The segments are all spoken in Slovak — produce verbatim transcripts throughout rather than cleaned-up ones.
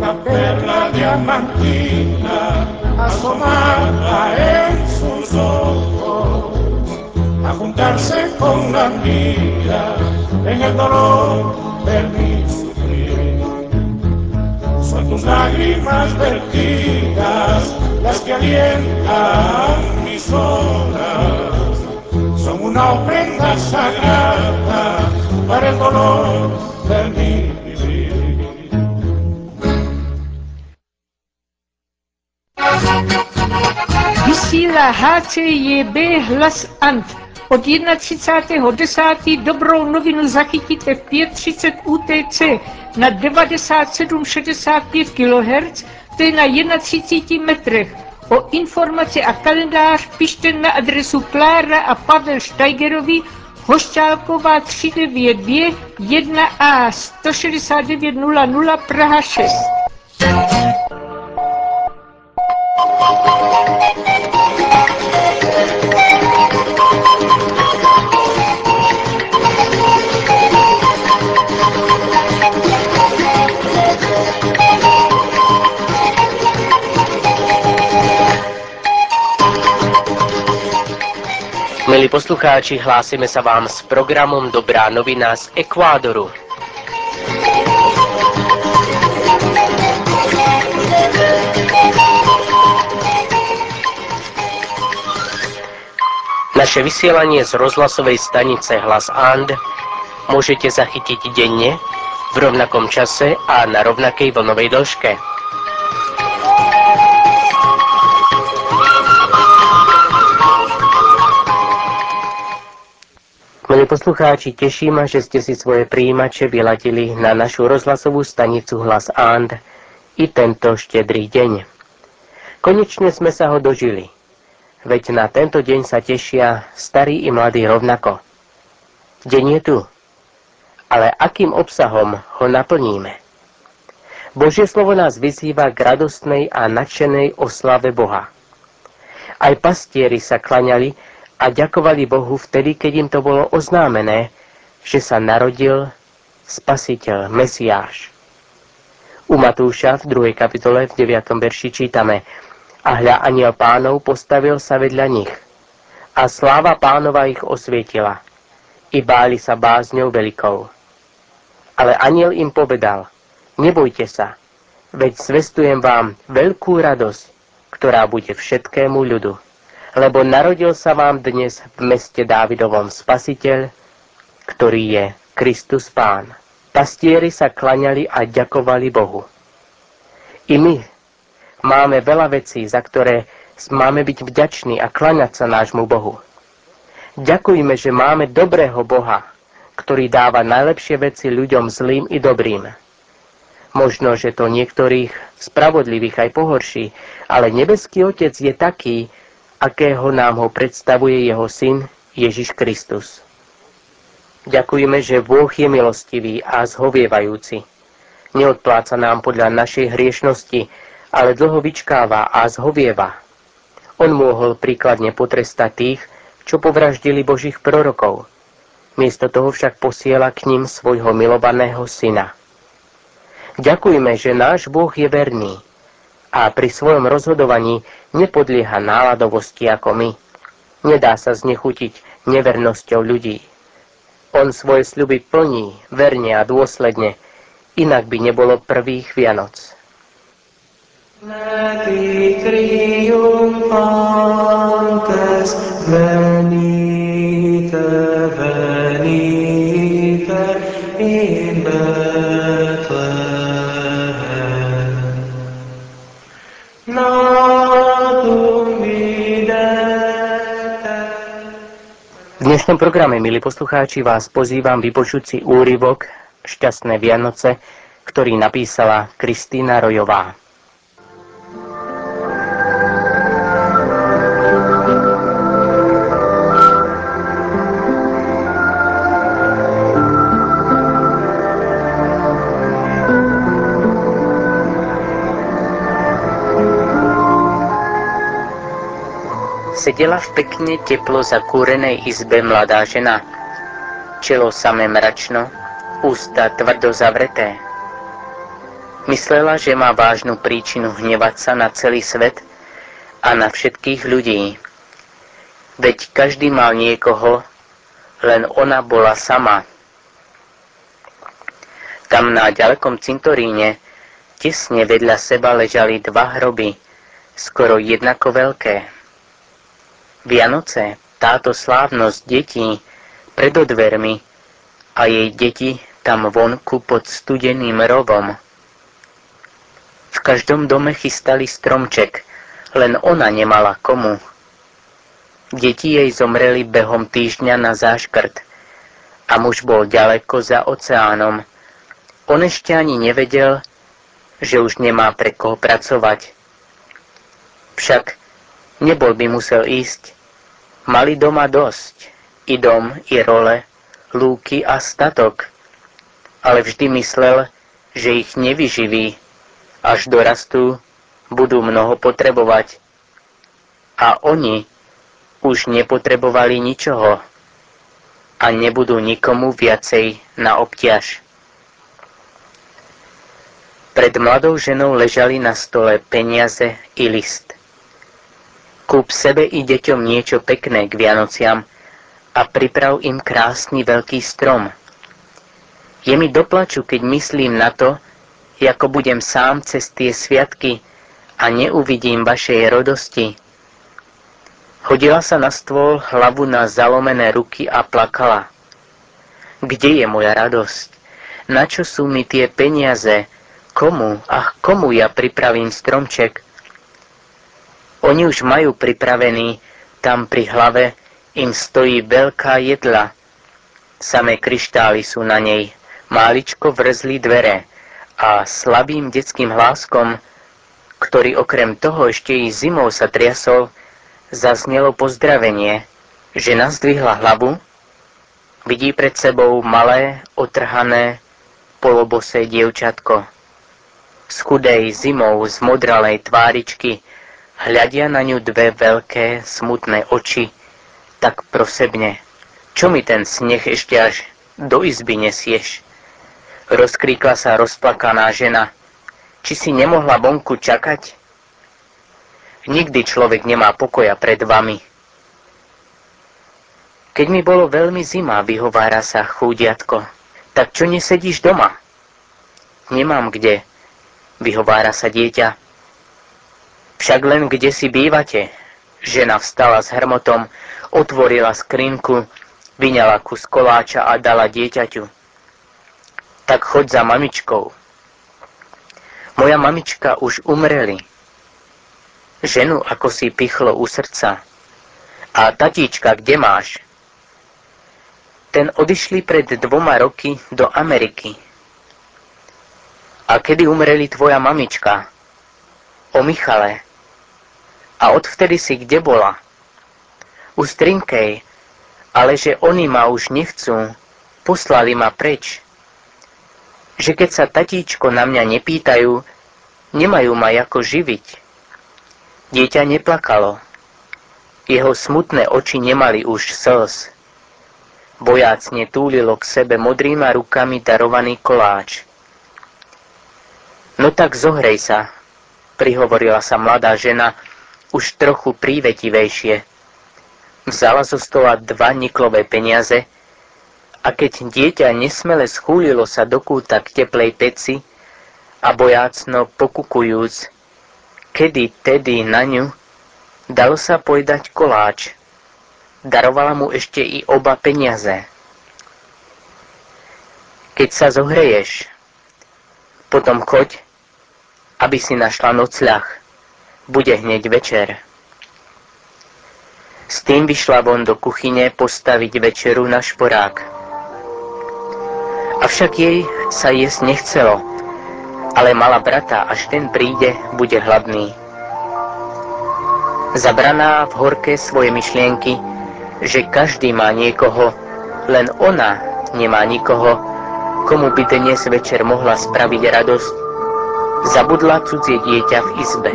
una perla diamantina asomada en sus ojos, a juntarse con la mía en el dolor de mi sufrir. Son tus lágrimas vertidas las que alientan mis horas, son una ofrenda sagrada para el dolor de mi vivir. Vysílá H C J B Hlas Ant. Od třicátého prvního desátého dobrou novinu zachytíte v pět třicet U T C na devadesát sedm šedesát pět kilohertzů, to je na třicet jedna metrech. O informace a kalendář pište na adresu Klára a Pavel Steigerovi, Hošťálková tři devět dvě jedna A sto šedesát devět nula nula Praha šest. Milí poslucháči, hlásime sa vám s programom Dobrá novina z Ekvádoru. Naše vysielanie z rozhlasovej stanice Hlas And môžete zachytiť denne, v rovnakom čase a na rovnakej vlnovej dĺžke. Milí poslucháči, teší ma, že ste si svoje prijímače vyladili na našu rozhlasovú stanicu Hlas And i tento štedrý deň. Konečne sme sa ho dožili, veď na tento deň sa tešia starí i mladí rovnako. Deň je tu, ale akým obsahom ho naplníme? Božie slovo nás vyzýva k radostnej a nadšenej oslave Boha. Aj pastieri sa klaňali a ďakovali Bohu vtedy, keď im to bolo oznámené, že sa narodil Spasiteľ, Mesiáš. U Matúša v druhej kapitole v deviatom verši čítame: A hľa, anjel Pánov postavil sa vedľa nich, a sláva Pánova ich osvietila, i báli sa bázňou veľkou. Ale anjel im povedal: Nebojte sa, veď zvestujem vám veľkú radosť, ktorá bude všetkému ľudu. Lebo narodil sa vám dnes v meste Dávidovom Spasiteľ, ktorý je Kristus Pán. Pastieri sa klaňali a ďakovali Bohu. I my máme veľa vecí, za ktoré máme byť vďační a klaňať sa nášmu Bohu. Ďakujme, že máme dobrého Boha, ktorý dáva najlepšie veci ľuďom zlým i dobrým. Možno, že to niektorých spravodlivých aj pohorší, ale nebeský Otec je taký, akého nám ho predstavuje jeho syn Ježiš Kristus. Ďakujeme, že Boh je milostivý a zhovievajúci. Neodpláca nám podľa našej hriešnosti, ale dlho vyčkáva a zhovieva. On mohol príkladne potrestať tých, čo povraždili Božích prorokov. Miesto toho však posiela k ním svojho milovaného syna. Ďakujme, že náš Boh je verný a pri svojom rozhodovaní nepodlieha náladovosti ako my. Nedá sa znechutiť nevernosťou ľudí. On svoje sľuby plní verne a dôsledne, inak by nebolo prvých Vianoc. Leti triumfantes venite, venite in Bethlehem. V dnešnom programe, milí poslucháči, vás pozývam vypočuť si úryvok Šťastné Vianoce, ktorý napísala Kristýna Rojová. Sedela v pekne teplo zakúrenej izbe mladá žena. Čelo samé mračno, ústa tvrdo zavreté. Myslela, že má vážnu príčinu hnevať sa na celý svet a na všetkých ľudí. Veď každý mal niekoho, len ona bola sama. Tam na ďalekom cintoríne tesne vedľa seba ležali dva hroby, skoro jednako veľké. Vianoce, táto slávnosť detí pred dvermi a jej deti tam vonku pod studeným rovom. V každom dome chystali stromček, len ona nemala komu. Deti jej zomreli behom týždňa na záškrt a muž bol ďaleko za oceánom. On ešte ani nevedel, že už nemá pre koho pracovať. Však nebol by musel ísť. Mali doma dosť, i dom, i role, lúky a statok. Ale vždy myslel, že ich nevyživí. Až dorastú, budú mnoho potrebovať. A oni už nepotrebovali ničoho a nebudú nikomu viacej na obťaž. Pred mladou ženou ležali na stole peniaze i list. Kúp sebe i deťom niečo pekné k Vianociam a priprav im krásny veľký strom. Je mi doplaču, keď myslím na to, ako budem sám cez tie sviatky a neuvidím vašej radosti. Hodila sa na stôl, hlavu na zalomené ruky a plakala. Kde je moja radosť? Na čo sú mi tie peniaze? Komu, ach, komu ja pripravím stromček? Oni už majú pripravený, tam pri hlave im stojí veľká jedla. Samé kryštály sú na nej, máličko vrzli dvere a slabým detským hláskom, ktorý okrem toho ešte i zimou sa triasol, zaznelo pozdravenie. Žena zdvihla hlavu, vidí pred sebou malé, otrhané, polobosé dievčatko. Z chudej zimou zmodralej tváričky hľadia na ňu dve veľké, smutné oči, tak prosebne. Čo mi ten sneh ešte až do izby nesieš? Rozkríkla sa rozplakaná žena. Či si nemohla vonku čakať? Nikdy človek nemá pokoja pred vami. Keď mi bolo veľmi zima, vyhovára sa chúdiatko. Tak čo nesedíš doma? Nemám kde, vyhovára sa dieťa. Však len kde si bývate? Žena vstala s hrmotom, otvorila skrinku, vyňala kus koláča a dala dieťaťu. Tak choď za mamičkou. Moja mamička už umreli. Ženu ako si pichlo u srdca. A tatíčka, kde máš? Ten odišli pred dvoma roky do Ameriky. A kedy umreli tvoja mamička? O Michale. A odvtedy si kde bola? U Strinkej. Ale že oni ma už nechcú. Poslali ma preč. Že keď sa tatíčko na mňa nepýtajú, nemajú ma ako živiť. Dieťa neplakalo. Jeho smutné oči nemali už slz. Bojácne túlilo k sebe modrýma rukami darovaný koláč. No tak zohrej sa, prihovorila sa mladá žena, už trochu prívetivejšie. Vzala zo stola dva niklové peniaze a keď dieťa nesmele schúlilo sa do kúta k teplej peci a bojácno pokukujúc, kedy tedy na ňu, dalo sa pojedať koláč. Darovala mu ešte i oba peniaze. Keď sa zohreješ, potom choď, aby si našla nocľah. Bude hneď večer. S tým vyšla von do kuchyne postaviť večeru na šporák. Avšak jej sa jesť nechcelo, ale mala brata, až ten príde, bude hladný. Zabraná v horké svoje myšlienky, že každý má niekoho, len ona nemá nikoho, komu by dnes večer mohla spraviť radosť, zabudla cudzie dieťa v izbe.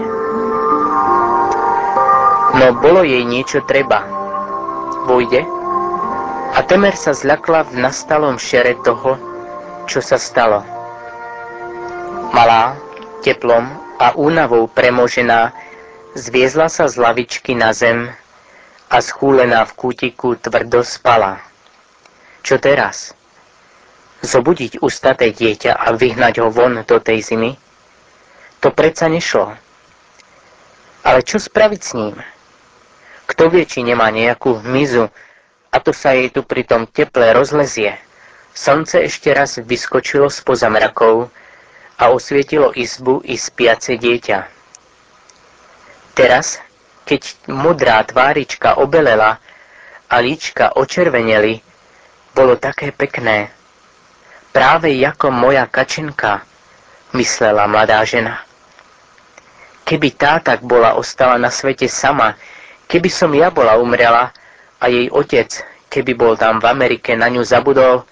No bolo jej niečo treba. Vojde a temer sa zľakla v nastalom šere toho, čo sa stalo. Malá, Teplom a únavou premožená zviezla sa z lavičky na zem a schúlená v kútiku tvrdo spala. Čo teraz? Zobudiť ustaté dieťa a vyhnať ho von do tej zimy? To predsa nešlo. Ale čo spraviť s ním? Kto vie, či nemá nejakú hmyzu, a to sa jej tu pri tom teple rozlezie. Slnce ešte raz vyskočilo spoza mrakov a osvietilo izbu i spiace dieťa. Teraz, keď modrá tvárička obelela a líčka očerveneli, bolo také pekné. Práve ako moja kačenka, myslela mladá žena. Keby tá tak bola ostala na svete sama, keby som ja bola umrela a jej otec, keby bol tam v Amerike, na ňu zabudol.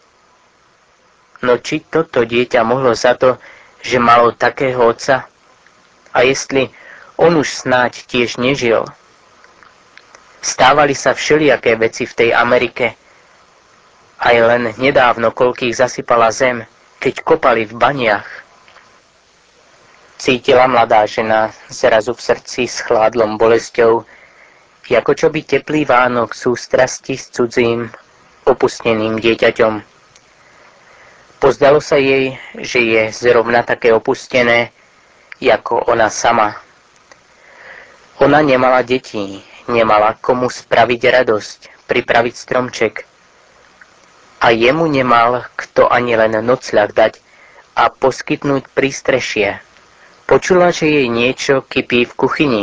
No či toto dieťa mohlo za to, že malo takého otca? A jestli on už snáď tiež nežil? Stávali sa všelijaké veci v tej Amerike. Aj len nedávno koľkých zasypala zem, keď kopali v baniach. Cítila mladá žena zrazu v srdci s chládlom bolesťou, ako čo by teplý Vánok sústrasti s cudzím, opusteným dieťaťom. Pozdalo sa jej, že je zrovna také opustené, ako ona sama. Ona nemala detí, nemala komu spraviť radosť, pripraviť stromček. A jemu nemal kto ani len nocľah dať a poskytnúť prístrešie. Počula, že jej niečo kypí v kuchyni.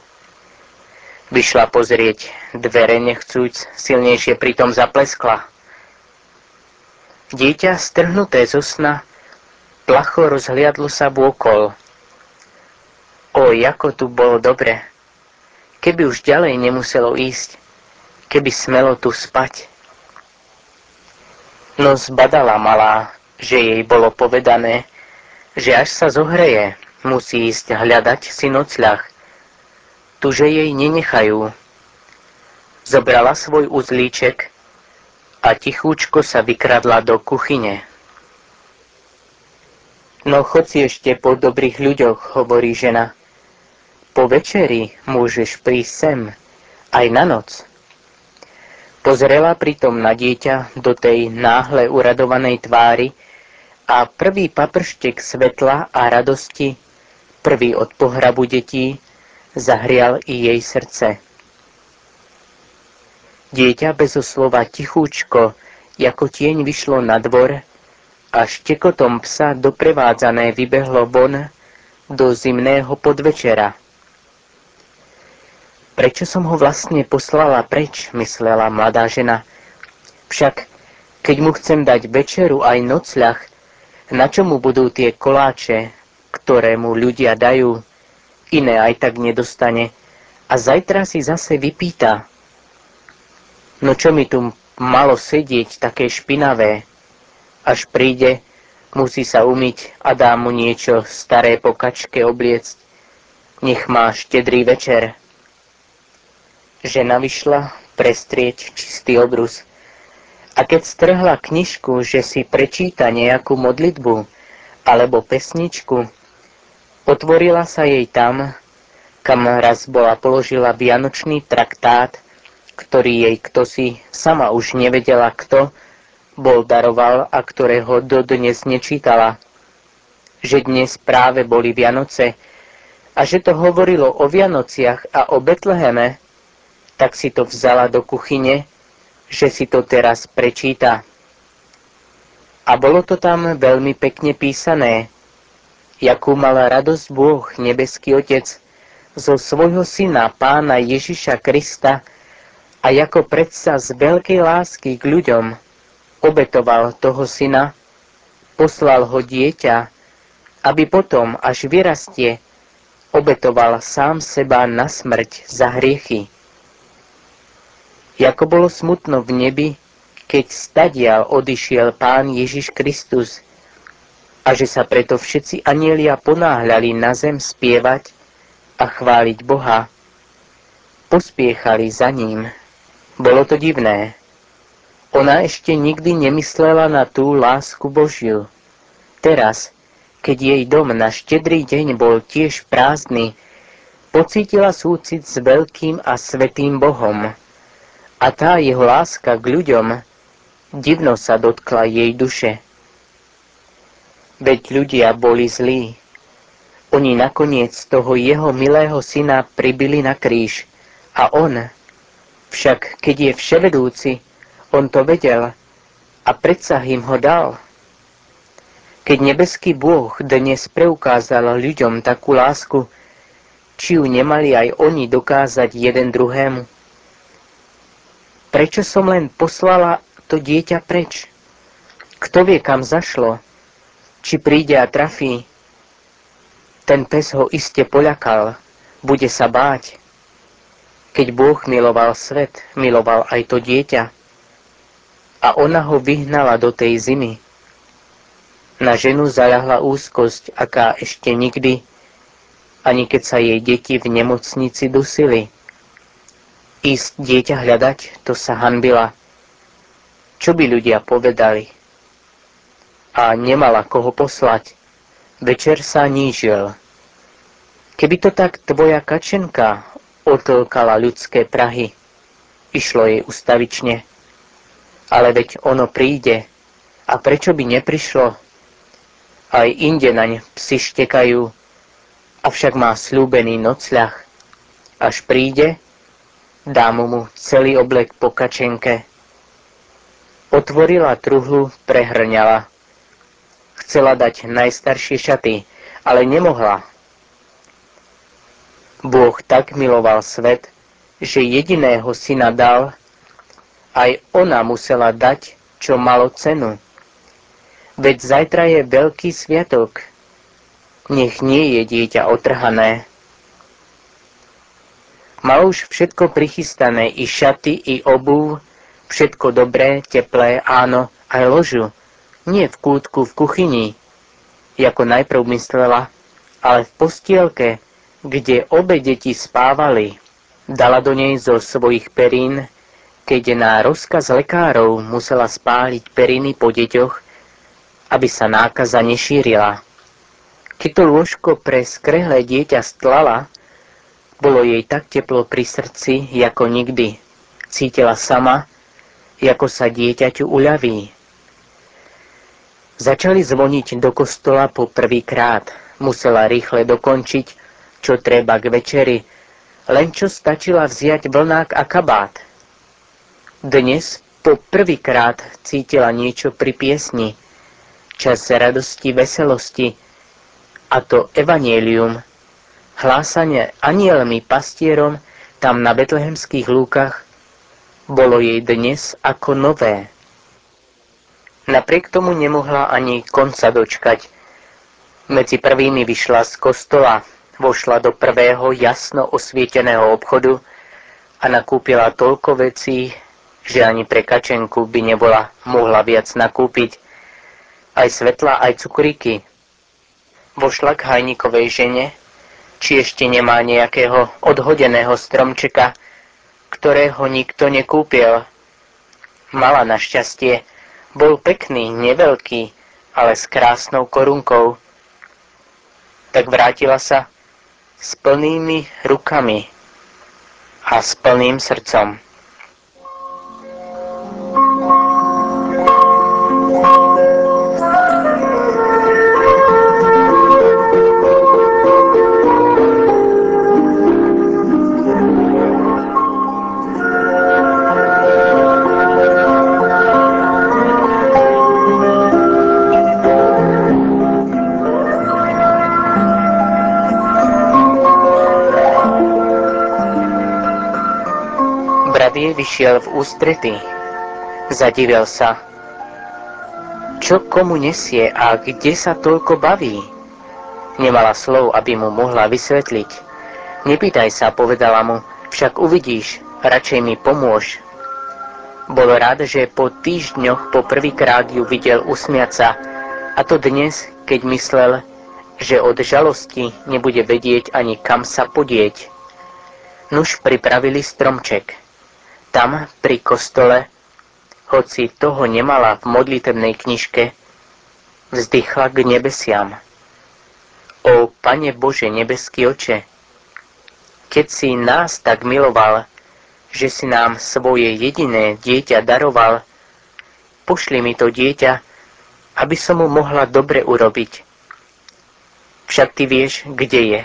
Vyšla pozrieť, dvere nechcúc, silnejšie pritom zapleskla. Dieťa, strhnuté zo sna, placho rozhliadlo sa vôkol. O, ako tu bolo dobre. Keby už ďalej nemuselo ísť, keby smelo tu spať. No zbadala malá, že jej bolo povedané, že až sa zohreje, musí ísť hľadať si nocľah. Tuže jej nenechajú. Zobrala svoj uzlíček a tichúčko sa vykradla do kuchyne. No chod si ešte po dobrých ľuďoch, hovorí žena. Po večeri môžeš prísť sem, aj na noc. Pozrela pritom na dieťa do tej náhle uradovanej tvári a prvý paprštek svetla a radosti, prvý od pohrabu detí, zahrial i jej srdce. Dieťa bez slova tichúčko, ako tieň vyšlo na dvor a štekotom psa doprevádzané vybehlo von do zimného podvečera. Prečo som ho vlastne poslala preč, myslela mladá žena. Však, keď mu chcem dať večeru aj nocľah, na čo mu budú tie koláče, ktoré mu ľudia dajú, iné aj tak nedostane a zajtra si zase vypýta. No čo mi tu malo sedieť také špinavé? Až príde, musí sa umyť a dá mu niečo staré po kačke obliecť. Nech má štedrý večer. Žena vyšla prestrieť čistý obrus. A keď strhla knižku, že si prečíta nejakú modlitbu alebo pesničku, otvorila sa jej tam, kam raz bola položila vianočný traktát, ktorý jej ktosi, sama už nevedela kto, bol daroval a ktorého dodnes nečítala. Že dnes práve boli Vianoce a že to hovorilo o Vianociach a o Betleheme, tak si to vzala do kuchyne, že si to teraz prečíta. A bolo to tam veľmi pekne písané, jakú mala radosť Boh, nebeský Otec, zo svojho syna, Pána Ježiša Krista, a ako predsa z veľkej lásky k ľuďom obetoval toho syna, poslal ho dieťa, aby potom, až vyrastie, obetoval sám seba na smrť za hriechy. Jako bolo smutno v nebi, keď stadiaľ odišiel Pán Ježiš Kristus a že sa preto všetci anjelia ponáhľali na zem spievať a chváliť Boha. Pospiechali za ním. Bolo to divné. Ona ešte nikdy nemyslela na tú lásku Božiu. Teraz, keď jej dom na štedrý deň bol tiež prázdny, pocítila súcit s veľkým a svätým Bohom. A tá jeho láska k ľuďom divno sa dotkla jej duše. Veď ľudia boli zlí. Oni nakoniec toho jeho milého syna pribili na kríž. A on, však keď je vševedúci, on to vedel a predsa im ho dal. Keď nebeský Bôh dnes preukázal ľuďom takú lásku, či ju nemali aj oni dokázať jeden druhému? Prečo som len poslala to dieťa preč? Kto vie, kam zašlo? Či príde a trafí? Ten pes ho iste poľakal, bude sa báť. Keď Boh miloval svet, miloval aj to dieťa. A ona ho vyhnala do tej zimy. Na ženu zaľahla úzkosť, aká ešte nikdy, ani keď sa jej deti v nemocnici dusili. Ísť dieťa hľadať, to sa hanbila. Čo by ľudia povedali? A nemala koho poslať. Večer sa nížil. Keby to tak tvoja kačenka otlkala ľudské prahy, išlo jej ustavične. Ale veď ono príde. A prečo by neprišlo? Aj inde naň psi štekajú, avšak má sľúbený nocľah. Až príde, dá mu mu celý oblek po kačenke. Otvorila truhlu, prehrňala. Chcela dať najstaršie šaty, ale nemohla. Boh tak miloval svet, že jediného syna dal, aj ona musela dať, čo malo cenu. Veď zajtra je veľký sviatok. Nech nie je dieťa otrhané. Mal už všetko prichystané, i šaty, i obuv, všetko dobré, teplé, áno, aj ložu. Nie v kútku v kuchyni, ako najprv myslela, ale v postielke, kde obe deti spávali. Dala do nej zo svojich perín, keď na rozkaz lekárov musela spáliť periny po deťoch, aby sa nákaza nešírila. Keď to lôžko pre skrehlé dieťa stlala, bolo jej tak teplo pri srdci, ako nikdy. Cítila sama, ako sa dieťaťu uľaví. Začali zvoniť do kostola po prvýkrát. Musela rýchle dokončiť, čo treba k večeri, len čo stačila vziať vlnák a kabát. Dnes po prvýkrát cítila niečo pri piesni, čas radosti, veselosti, a to evanjelium, hlásanie anielmi pastierom tam na betlehemských lúkach, bolo jej dnes ako nové. Napriek tomu nemohla ani konca dočkať. Medzi prvými vyšla z kostola, vošla do prvého jasno osvieteného obchodu a nakúpila toľko vecí, že ani pre kačenku by nebola mohla viac nakúpiť. Aj svetla, aj cukríky. Vošla k hajníkovej žene, či ešte nemá nejakého odhodeného stromčeka, ktorého nikto nekúpil. Mala našťastie, bol pekný, neveľký, ale s krásnou korunkou. Tak vrátila sa s plnými rukami a s plným srdcom. Brat jej vyšiel v ústrety. Zadivil sa. Čo komu nesie a kde sa toľko baví? Nemala slov, aby mu mohla vysvetliť. Nepýtaj sa, povedala mu, však uvidíš, radšej mi pomôž. Bol rád, že po týždňoch po prvýkrát ju videl usmiať sa, a to dnes, keď myslel, že od žalosti nebude vedieť ani kam sa podieť. Nuž pripravili stromček. Tam, pri kostole, hoci toho nemala v modlitebnej knižke, vzdychla k nebesiam. O Pane Bože, nebeský oče, keď si nás tak miloval, že si nám svoje jediné dieťa daroval, pošli mi to dieťa, aby som mu mohla dobre urobiť. Však ty vieš, kde je.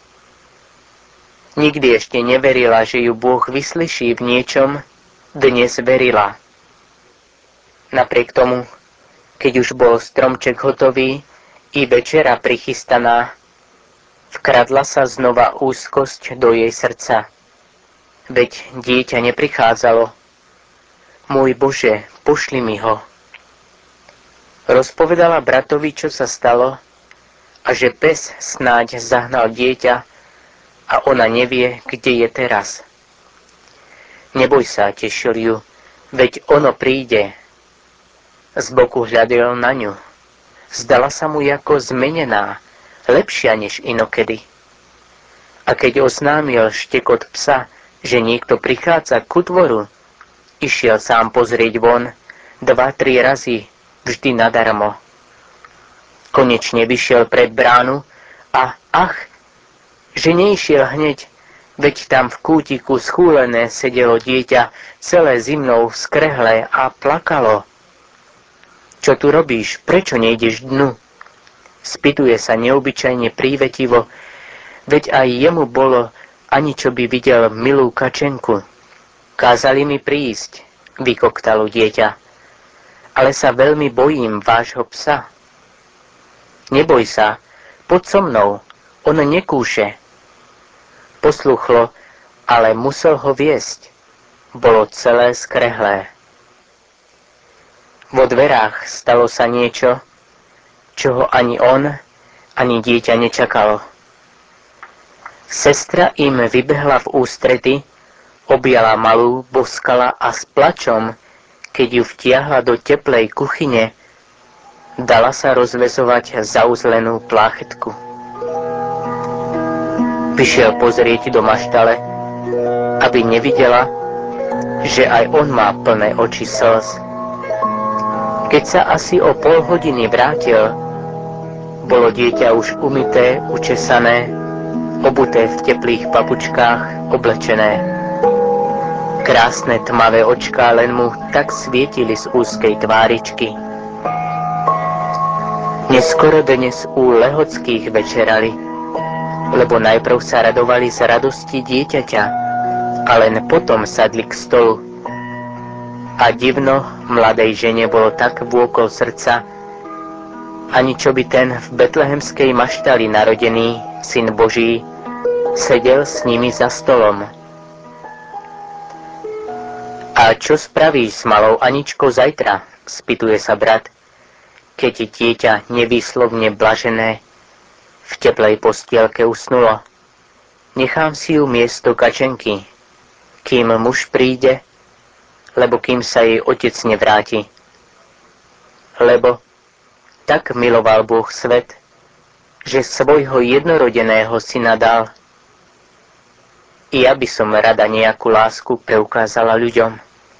Nikdy ešte neverila, že ju Boh vyslyší v niečom, dnes verila. Napriek tomu, keď už bol stromček hotový i večera prichystaná, vkradla sa znova úzkosť do jej srdca. Veď dieťa neprichádzalo. Môj Bože, pošli mi ho. Rozpovedala bratovi, čo sa stalo, a že pes snáď zahnal dieťa a ona nevie, kde je teraz. Neboj sa, tešil ju, veď ono príde. Z boku hľadel na ňu. Zdala sa mu ako zmenená, lepšia než inokedy. A keď oznámil štekot psa, že niekto prichádza ku dvoru, išiel sám pozrieť von, dva, tri razy, vždy nadarmo. Konečne vyšiel pred bránu a ach, že neišiel hneď, veď tam v kútiku schúlené sedelo dieťa, celé zimnou skrehlé a plakalo. Čo tu robíš? Prečo nejdeš dnu? Spýtuje sa neobyčajne prívetivo, veď aj jemu bolo, ani čo by videl milú kačenku. Kázali mi prísť, vykoktalo dieťa, ale sa veľmi bojím vášho psa. Neboj sa, poď so mnou, on nekúše. Posluchlo, ale musel ho viesť. Bolo celé skrehlé. Vo dverách stalo sa niečo, čoho ani on, ani dieťa nečakalo. Sestra im vybehla v ústrety, objala malú, boskala a s plačom, keď ju vtiahla do teplej kuchyne, dala sa rozväzovať zauzlenú pláchetku. Vyšiel pozrieť do maštale, aby nevidela, že aj on má plné oči slz. Keď sa asi o pol hodiny vrátil, bolo dieťa už umyté, učesané, obuté v teplých papučkách, oblečené. Krásne tmavé očká len mu tak svietili z úzkej tváričky. Neskoro dnes u Lehockých večerali, lebo najprv sa radovali z radosti dieťaťa a len potom sadli k stolu. A divno, mladej žene bolo tak vôkol srdca, ani čo by ten v betlehemskej maštali narodený Syn Boží sedel s nimi za stolom. A čo spravíš s malou Aničkou zajtra? Spýtuje sa brat, keď dieťa nevýslovne blažené v teplej postielke usnulo. Nechám si ju miesto kačenky, kým muž príde, lebo kým sa jej otec nevráti. Lebo tak miloval Boh svet, že svojho jednorodeného syna dal. I ja by som rada nejakú lásku preukázala ľuďom.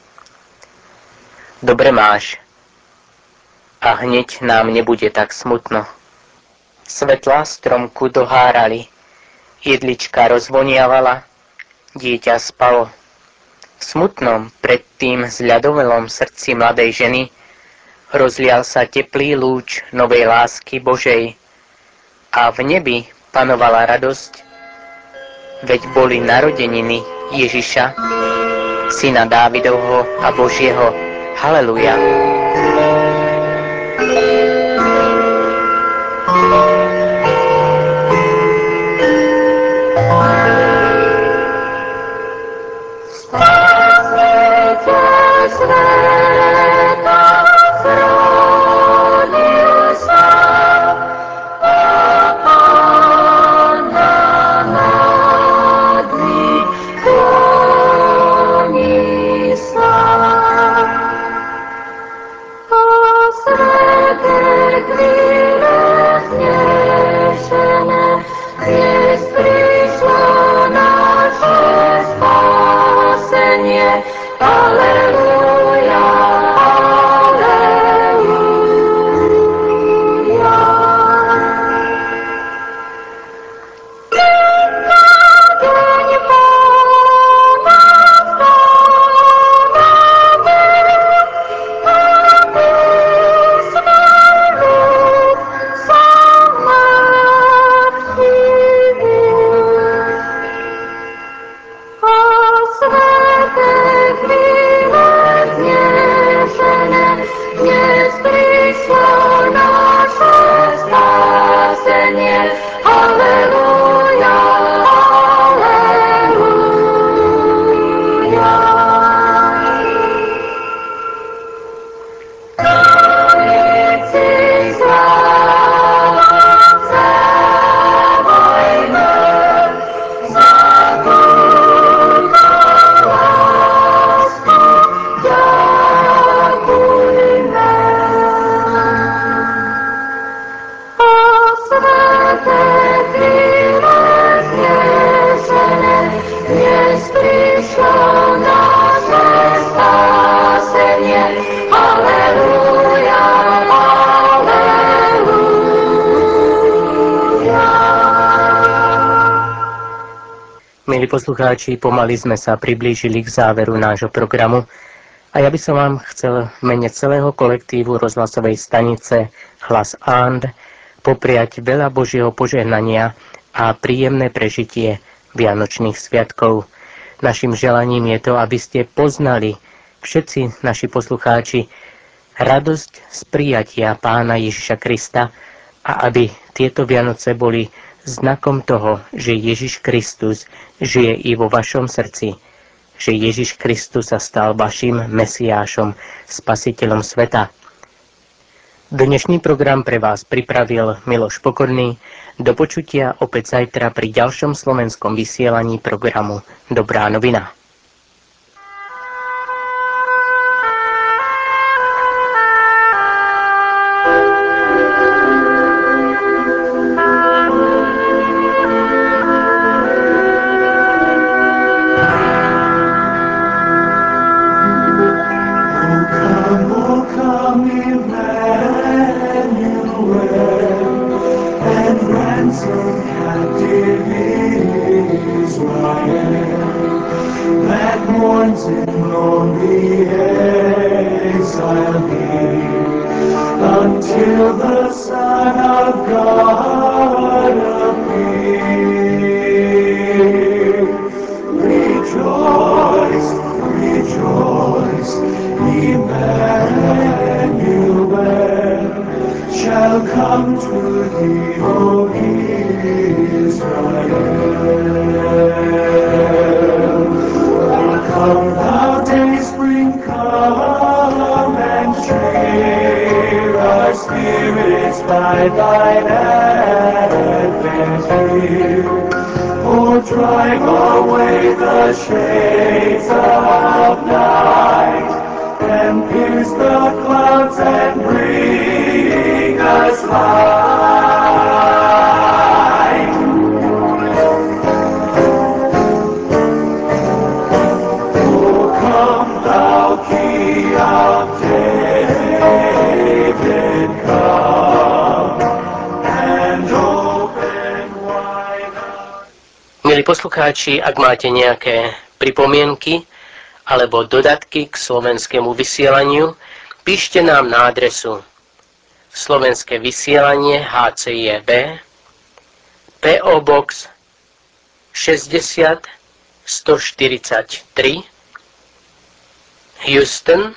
Dobre máš. A hneď nám nebude tak smutno. Svetlá stromku dohárali, jedlička rozvoniavala, dieťa spalo. V smutnom, predtým zľadovelom srdci mladej ženy rozlial sa teplý lúč novej lásky Božej a v nebi panovala radosť, veď boli narodeniny Ježiša, syna Dávidovho a Božieho. Haleluja. Milí poslucháči, pomaly sme sa priblížili k záveru nášho programu a ja by som vám chcel v mene celého kolektívu rozhlasovej stanice Hlas And popriať veľa Božieho požehnania a príjemné prežitie Vianočných sviatkov. Naším želaním je to, aby ste poznali všetci naši poslucháči radosť z prijatia Pána Ježiša Krista a aby tieto Vianoce boli znakom toho, že Ježiš Kristus žije i vo vašom srdci, že Ježiš Kristus sa stal vašim Mesiášom, Spasiteľom sveta. Dnešný program pre vás pripravil Miloš Pokorný. Do počutia opäť zajtra pri ďalšom slovenskom vysielaní programu Dobrá novina. Until the Son of God appear. Rejoice, rejoice, Emmanuel shall come to thee, O Israel. Come thou days spring, come and cheer our spirits by thine advent here. Oh, drive away the shades of night, and pierce the clouds and bring us light. Oh, come thou Key of David, come and open wide. Milí poslucháči, ak máte nejaké pripomienky alebo dodatky k slovenskému vysielaniu, píšte nám na adresu Slovenské vysielanie H C J B, P O Box šesťdesiat sto štyridsaťtri, Houston,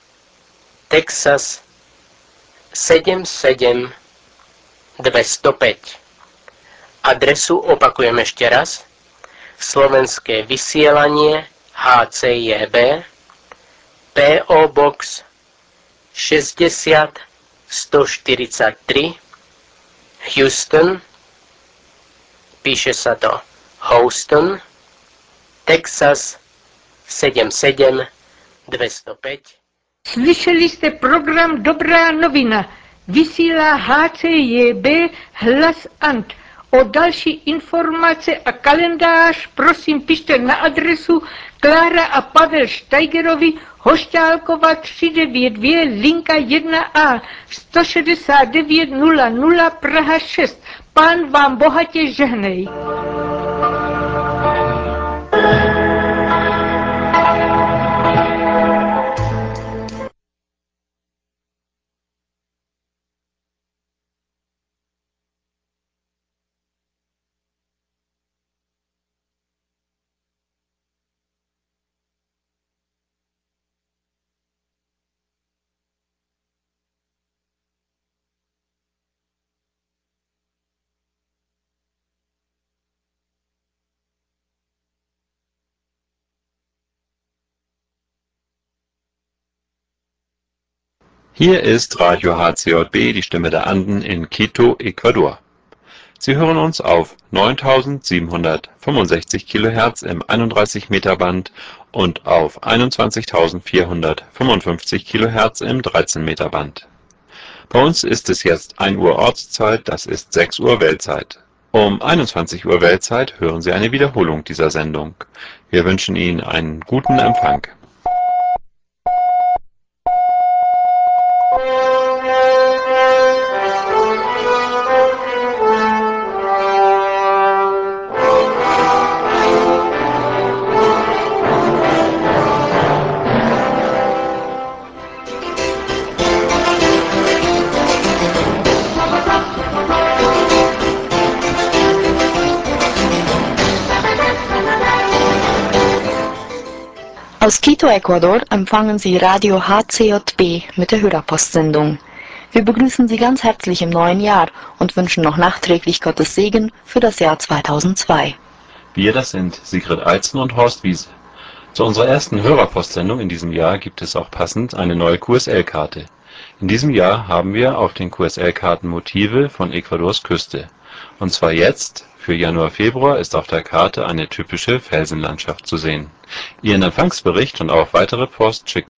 Texas sedem sedem dvestopäť. Adresu opakujem ešte raz. Slovenské vysielanie H C J B, P O Box šesťdesiat sto štyridsaťtri, Houston, píše sa to Houston, Texas sedem sedem dvestopäť. Slyšeli jste program Dobrá novina. Vysílá H C J B Hlas And. O další informace a kalendář prosím pište na adresu Klára a Pavel Steigerovi, Hošťálkova tři devět dvě, linka jedna A, sto šedesát devět nula nula, Praha šest. Pán vám bohatě žehnej. Hier ist Radio H C J B, die Stimme der Anden in Quito, Ecuador. Sie hören uns auf neuntausendsiebenhundertfünfundsechzig Kilohertz im einunddreißig Meter Band und auf einundzwanzigtausendvierhundertfünfundfünfzig Kilohertz im dreizehn Meter Band. Bei uns ist es jetzt ein Uhr Ortszeit, das ist sechs Uhr Weltzeit. Um einundzwanzig Uhr Weltzeit hören Sie eine Wiederholung dieser Sendung. Wir wünschen Ihnen einen guten Empfang. Aus Quito, Ecuador, empfangen Sie Radio H C J B mit der Hörerpostsendung. Wir begrüßen Sie ganz herzlich im neuen Jahr und wünschen noch nachträglich Gottes Segen für das Jahr zweitausendzwei. Wir, das sind Sigrid Eitzen und Horst Wiese. Zu unserer ersten Hörerpostsendung in diesem Jahr gibt es auch passend eine neue Q S L-Karte. In diesem Jahr haben wir auf den Q S L-Karten Motive von Ecuadors Küste. Und zwar jetzt, für Januar Februar, ist auf der Karte eine typische Felsenlandschaft zu sehen. Ihren Empfangsbericht und auch weitere Post schicken